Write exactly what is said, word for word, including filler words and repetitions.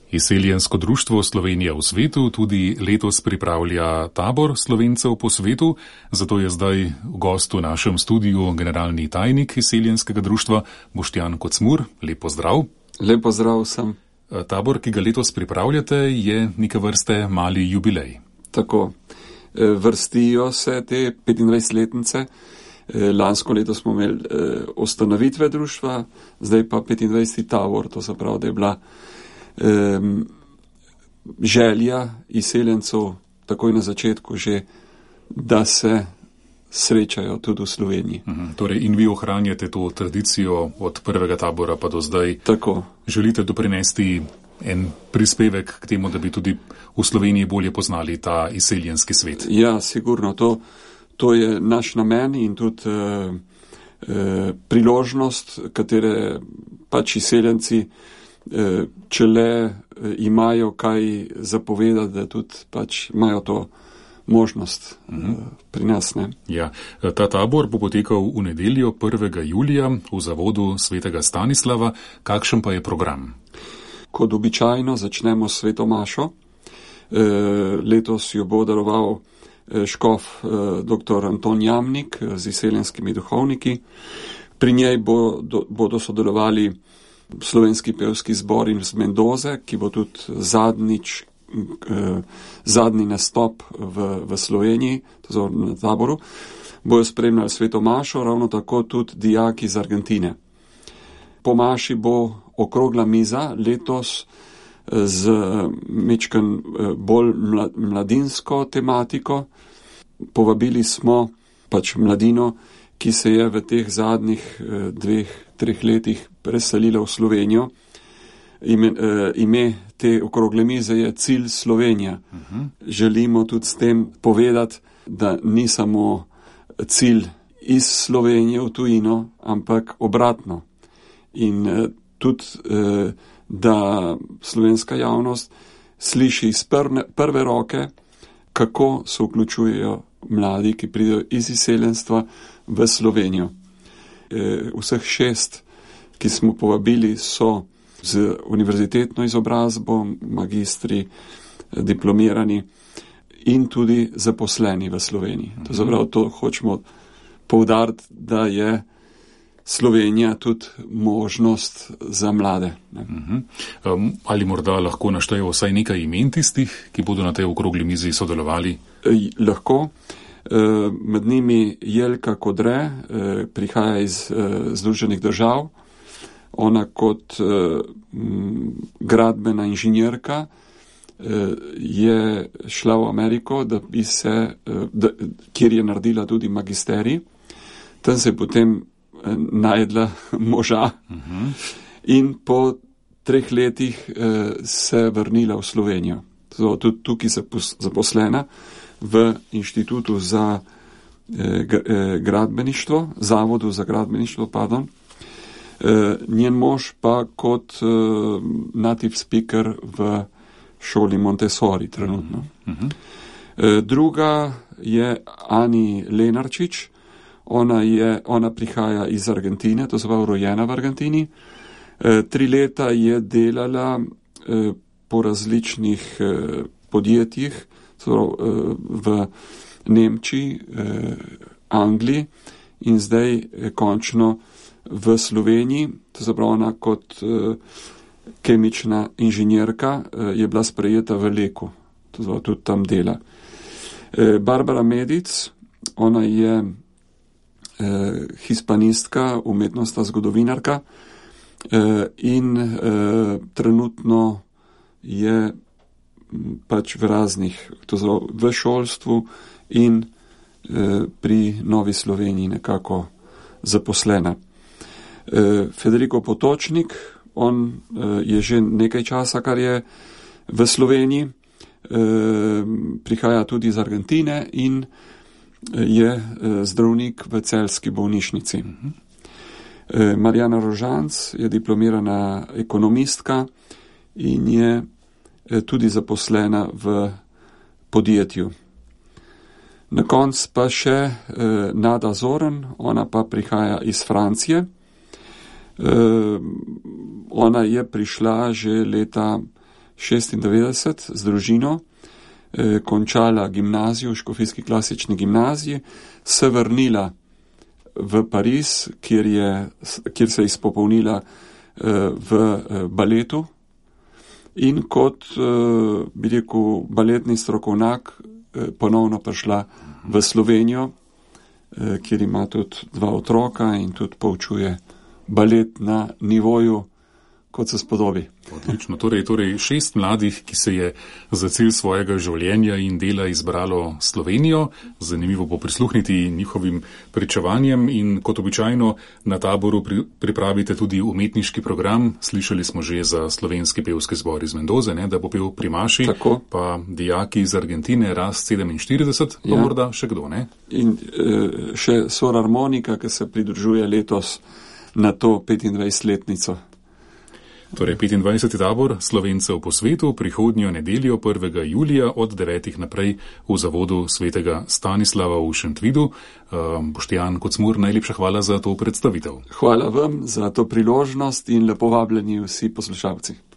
Izseljensko društvo Slovenija v svetu tudi letos pripravlja tabor Slovencev po svetu, zato je zdaj gost v našem studiu generalni tajnik Izseljenskega društva Boštjan Kocmur. Lep pozdrav. Lep pozdrav vsem. Tabor, ki ga letos pripravljate, je neke vrste mali jubilej. Tako, vrstijo se te petindvajsetletnice. Lansko leto smo imeli ustanovitve društva, zdaj pa petindvajseti tabor, to se pravi, da je bila Um, želja izseljencev takoj na začetku že, da se srečajo tudi v Sloveniji. Uhum, torej in vi ohranjate to tradicijo od prvega tabora pa do zdaj. Tako. Želite doprinesti en prispevek k temu, da bi tudi v Sloveniji bolje poznali ta izseljenski svet? Ja, sigurno. To, to je naš namen in tudi uh, uh, priložnost, katere pač izseljenci če le imajo kaj zapovedati, da tudi pač imajo to možnost uh-huh. pri nas. Ne? Ja. Ta tabor bo potekal v nedeljo prvega julija v zavodu svetega Stanislava. Kakšen pa je program? Kot običajno začnemo s sveto mašo. Letos jo bo daroval škof dr. Anton Jamnik z izseljenskimi duhovniki. Pri njej bo, do, bodo sodelovali Slovenski pevski zbor iz Mendoze, ki bo tudi zadnjič, eh, zadnji nastop v, v Sloveniji, to na taboru, bojo spremljali sveto mašo, ravno tako tudi dijaki iz Argentine. Po maši bo okrogla miza, letos z mečkan bolj mladinsko tematiko. Povabili smo pač mladino, ki se je v teh zadnjih dveh, treh letih preselila v Slovenijo. Ime, ime te okrogle mize je Cilj Slovenija. Uh-huh. Želimo tudi s tem povedati, da ni samo cilj iz Slovenije v tujino, ampak obratno. In tudi, da slovenska javnost sliši iz prve, prve roke, kako se vključujejo mladi, ki pridejo iz izseljenstva v Slovenijo. E, vseh šest, ki smo povabili, so z univerzitetno izobrazbo, magistri, diplomirani in tudi zaposleni v Sloveniji. To zapravo to hočemo poudariti, da je Slovenija tudi možnost za mlade. Um, ali morda lahko naštejo vsaj nekaj imen tistih, ki bodo na tej okrogli mizi sodelovali? E, lahko. Med njimi Jelka Kodre, prihaja iz Združenih držav. Ona kot gradbena inženjerka je šla v Ameriko, da bi se, da, kjer je naredila tudi magisterij. Tam se je potem najdla moža uh-huh. in po treh letih se vrnila v Slovenijo. Tudi tukaj se zaposlena v inštitutu za eh, gradbeništvo, zavodu za gradbeništvo, pardon. Eh, njen mož pa kot eh, native speaker v šoli Montessori trenutno. Uh-huh. Eh, druga je Ani Lenarčič. Ona, je, ona prihaja iz Argentine, to se pravi rojena v Argentini. Eh, tri leta je delala eh, po različnih eh, podjetjih, v Nemčiji, Angliji in zdaj končno v Sloveniji. To se pravi, ona kot kemična inženjerka je bila sprejeta v Leku. To se pravi, tudi tam dela. Barbara Medic, ona je hispanistka, umetnostna zgodovinarka in trenutno je pač v raznih, to zelo v šolstvu in e, pri Novi Sloveniji nekako zaposlena. E, Federico Potočnik, on e, je že nekaj časa, kar je v Sloveniji, e, prihaja tudi iz Argentine in je e, zdravnik v celjski bolnišnici. E, Marjana Rožanc je diplomirana ekonomistka in je tudi zaposlena v podjetju. Na koncu pa še eh, Nada Zoren, ona pa prihaja iz Francije. Eh, ona je prišla že leta šestindevetdeset z družino, eh, končala gimnazijo v Škofijski klasični gimnaziji, se vrnila v Pariz, kjer, je, kjer se je izpopolnila eh, v eh, baletu in kot, eh, bi rekel, baletni strokovnjak eh, ponovno prišla v Slovenijo, eh, kjer ima tudi dva otroka in tudi poučuje balet na nivoju, kot se spodobi. Odlično. Torej, torej šest mladih, ki se je za cilj svojega življenja in dela izbralo Slovenijo. Zanimivo bo prisluhniti njihovim pričevanjem in kot običajno na taboru pri, pripravite tudi umetniški program. Slišali smo že za slovenski pevski zbor iz Mendoze, ne, da bo pel Primaši, Tako. Pa dijaki iz Argentine, Rast sedeminštirideset, pa Ja. morda še kdo, ne? In eh, še Sor Harmonika, ki se pridružuje letos na to petindvajsetletnico. Torej, petindvajseti tabor Slovencev po svetu prihodnjo nedeljo prvega julija od devetih naprej v zavodu svetega Stanislava v Šentvidu. Boštjan Kocmur, najlepša hvala za to predstavitev. Hvala vam za to priložnost in lepo vabljeni vsi poslušalci.